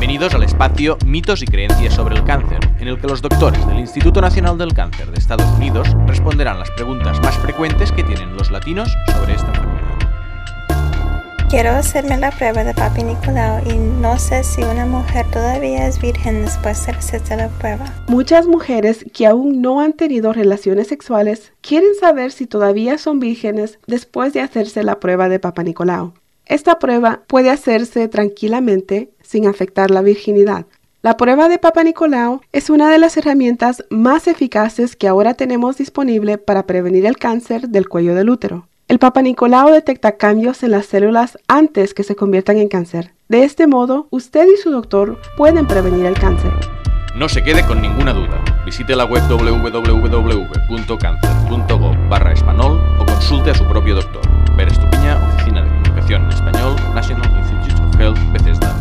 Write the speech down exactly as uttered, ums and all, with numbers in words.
Bienvenidos al espacio Mitos y Creencias sobre el Cáncer, en el que los doctores del Instituto Nacional del Cáncer de Estados Unidos responderán las preguntas más frecuentes que tienen los latinos sobre esta enfermedad. Quiero hacerme la prueba de Papi Nicolau y no sé si una mujer todavía es virgen después de hacerse la prueba. Muchas mujeres que aún no han tenido relaciones sexuales quieren saber si todavía son vírgenes después de hacerse la prueba de Papa Nicolau. Esta prueba puede hacerse tranquilamente sin afectar la virginidad. La prueba de Papa Nicolau es una de las herramientas más eficaces que ahora tenemos disponible para prevenir el cáncer del cuello del útero. El Papa Nicolau detecta cambios en las células antes que se conviertan en cáncer. De este modo, usted y su doctor pueden prevenir el cáncer. No se quede con ninguna duda. Visite la web doble u doble u doble u punto cáncer punto gov barra español o consulte a su propio doctor. Pere Estupiña, Oficina de Comunicación en Español, National Institute of Health, Bethesda.